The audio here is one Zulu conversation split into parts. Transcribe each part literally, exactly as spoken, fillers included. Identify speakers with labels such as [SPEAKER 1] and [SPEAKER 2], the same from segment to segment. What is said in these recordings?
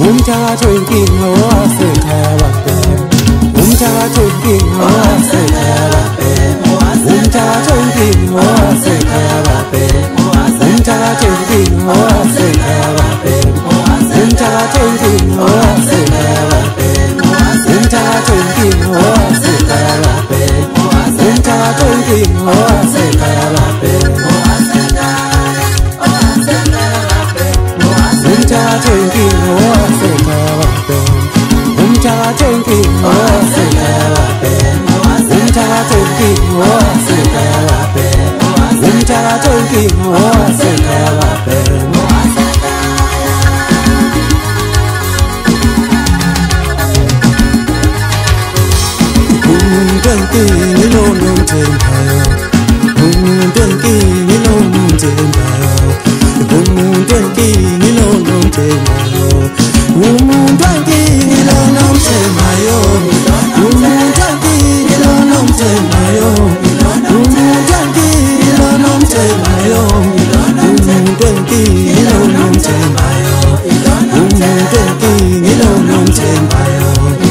[SPEAKER 1] umthakathi wenkinga wasekhaya babhema umthakathi wenkinga wasekhaya babhema umthakathi wenkinga wasekhaya babhema umthakathi wenkinga wasekhaya babhema umthakathi wenkinga wasekhaya babhema umthakathi wenkinga wasekhaya babhema umthakathi wenkinga wasekhaya babhema umthakathi wenkinga wasekhaya babhema umthakathi wenkinga wasekhaya babhema umthakathi wenkinga wasekhaya babhema umthakathi wenkinga wasekhaya babhema umuntu wenkinga lonomthembayo umuntu wenkinga lonomthembayo umuntu wenkinga lonomthembayo umuntu wenkinga lonomthembayo umuntu wenkinga lonomthembayo umuntu wenkinga lonomthembayo umuntu wenkinga lonomthembayo umuntu wenkinga lonomthembayo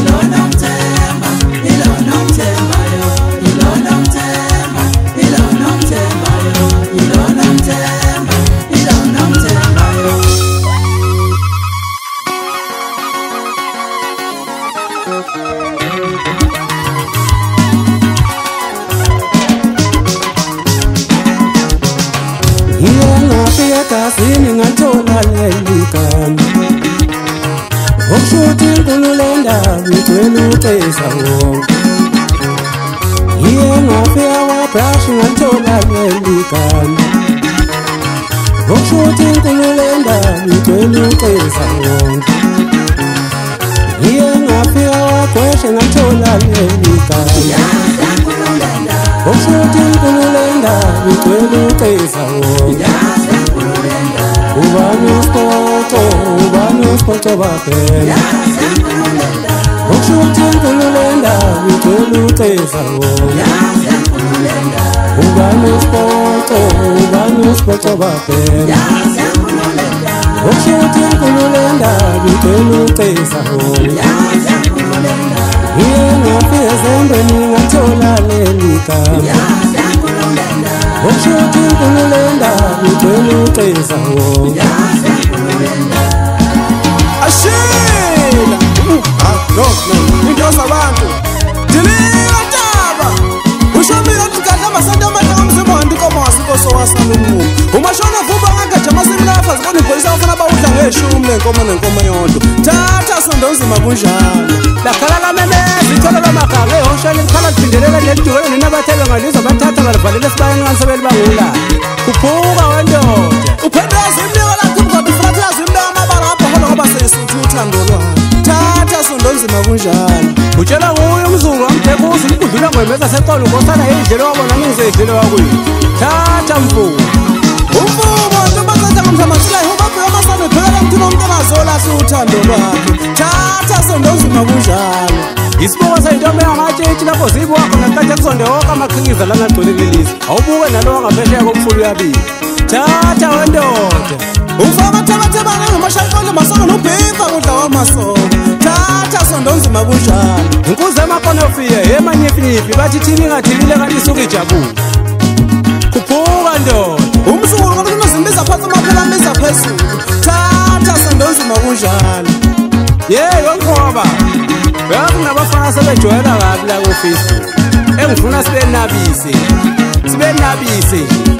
[SPEAKER 1] Ngiyengafika ngathola leli gama okushuthi inkulu le ndaba igcwele uceza wonke ngiyengafika kwaBrush ngathola leli gama okushuthi inkulu le ndaba igcwele uceza wonke ngiyengafika kwaGweshe ngathola leli gama okushuthi inkulu le ndaba igcwele uceza wonke ubani usipoco ubani usipoco babhema okushuthi inkulu le ndaba igcwele uceza wonke ubani usipoco ubani usipoco babhema okushuthi inkulu le ndaba igcwele uceza wonke ngiyengafika ezembeni ngathola leli gama okushuthi inkulu le ndaba igcwele uceza wonke ashila no no into zabantu dilika taba ushomile ngigadla amasonto amandla ngomzimba ngikomosi inkosi wasalungu umashona vuba ngagaja amasimlafa zibona ipolisi afuna bawudla ngeshumi lenkomo nenkomo yodwa thatha sondo nzima kunjalo lakhala lamemezi ithola lamakhanga ehoshela ikhala kuphindelela nedukela ninabathele ngalizwe bathatha balivalele esibayeni kansebeli bangula kuphuka wendoda uphendeza imnika lakho mgobi futhi yazimela amabala abhola ngoba sesithu uthando lwakhe thatha sondo nzima kunjalo utshela nguye umzungu wamdekuza ukudlula ngwemeza seqolo ngosana indlela wabona ngizedlela wakwini thatha mfumo umfumo ntombazana ngomhlamasila ubabheka amasana phela mthini omntanazola uthando lwakhe thatha sondo nzima kunjalo isibuko sayintombi yangatshitshi lapho zibo wakho naqatshe kusonde wonke amaqhikiza lana gcolekilisi awubuke nalowo ngaphesheya komfulu uyabili thatha wendoda ufaka thabathebana ngamashayikole masoko nobhifa kudla wamasoko thatha sondo nzima kunjalo inkuzi emakonofiye emanyifinyifi bathi thini ngathilile kanti isuke ijabule kuphuka ndoda umsukulu kanti kunozimbiza phansi amaphela ambiza phezulu thatha sondo nzima kunjalo yeyi wenkoba uyazi nabafana sebejwayela kabi la ku-Facebook engifuna sibenabise sibenabise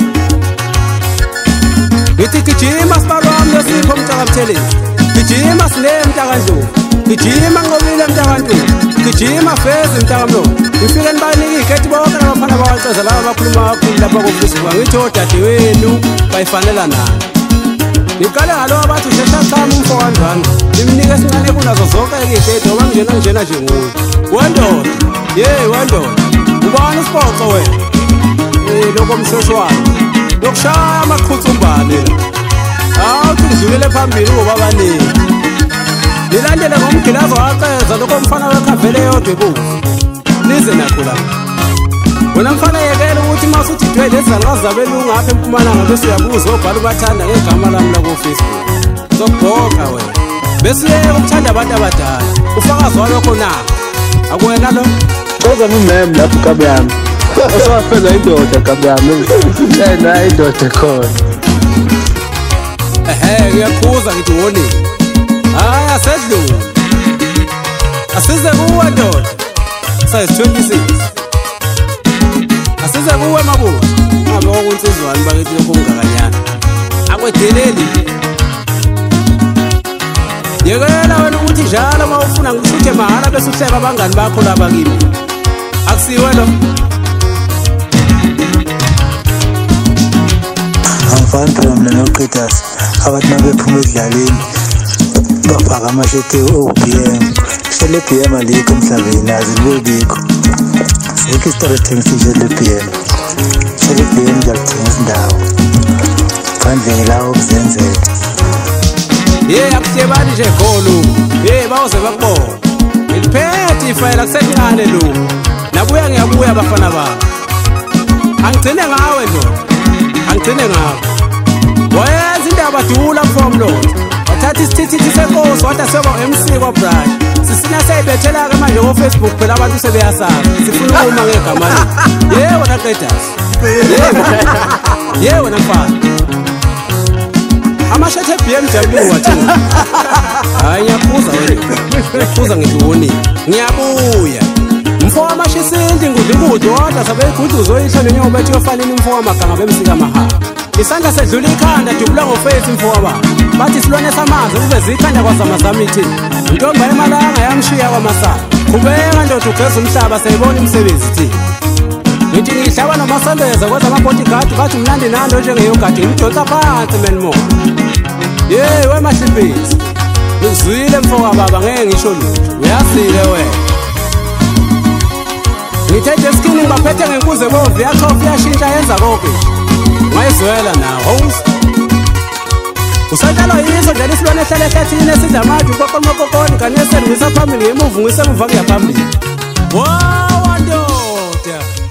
[SPEAKER 1] ngithi gijima sibalo wami losipho mntakamthelezi gijima sineye mntakandlovu gijima nqobile mntakantweni gijima fezi mntakamlovu ngifike nibanike igeti bonke nabafana bawaceza laba bakhuluma kakhulu lapha ku-Facebook ngithi odadewenu bayifanela nani ngiqale ngalo abathi ushesha chama umfo kanjani nimnike esincane kunazo zonke-ke igedi ngoba ngijena ngijena nje nguye wendoda yeyi wendoda ubani isipoco wena um lokho mshoshwana lokushaya amaqhutsumbane la hawu thi ngidlulele phambili ngoba abaningi nilandele ngomgilazo waceza lokho mfana wekhavele yodwa ebuzi nize nakho la wena mfana yekela ukuthi uma usuthi dwele ezalukazi zabelungu apha empumalanga bese uyabuza obhala ubathanda ngegama lami la ku-Facebook uzokubhoka wena bese ukuthanda abantu abadala ufakazi walokho na akuwena lo
[SPEAKER 2] Oza ngimem lapho kabe yami osafeza indoda kabe yami yena indoda khona
[SPEAKER 1] ehe ngiyakhuza ngithi woni hayi asedlula asize kuwe ndoda size twenty-six asize kuwe mabuza ngabe okunsizwani bakithi lokho ungakanyana akwedeleli yekela wena ukuthi njalo uma ufuna ngishuthe mahala bese uhleba abangani bakho laba kimi akusiwe lo
[SPEAKER 3] Angifani phela mina noqedasi abathi mabephuma edlaleni bafaka amashete o-B M shele B M alikho emhlabeni azi libekho sekho isitaretheng sishele B M shele B M ngiyalithengisa indawo phandle la okuzenzela
[SPEAKER 1] ye akuhlebani nje golu ye bawuze bakubona ngiliphethe ifayela kusencane lo nabuya ngiyabuya abafana bami angigcine ngawe ndoda angigcine ngawe wayenza indaba dula mfomlotho wathatha isithithi senkosi wathi aseba M C kwaBrad sisina sayibethela ke manje ku Facebook phela abantu sebeyasazi sifuna ukuma ngegama le yebo naqedasi yebo yebo namfana amashethe B M W wathi hayi ngiyakhuza wena ngiyakhuza ngiduni ngiyabuya mfo amashisindi ngudlukudu wada sabe igudi uzoyihla nenyoba ethi yofanele umfo wamaganga bemsika mahala isandla sedlula ikhanda dubula ngoface mfo waba bathi silwane samanzi kube zikhanda kwazama samithi intomba emalanga yamshiya kwamasana kubeka ndoda ugeza umhlaba sayibona imisebenzi thi ngithi ngihlaba nomasandeza kwenza ama-bodyguard bathi mnandi nando njengeyogadi ngimdonsa phansi menmo ye wemahlimpisi ngizwile mfo kababa ngeke ngisho lutho uyazile wena ngithethe skini ngibaphethe ngenkuze bovu yachofa yashintsha yenza konke ngayizwela nawo usatshalo yiso njalo isilwane ehlala ehlathini esidla amade ukoqomokokoni kanye eselungisa phambili ngemuva ngisemuva kuyaphambili wowa ndoda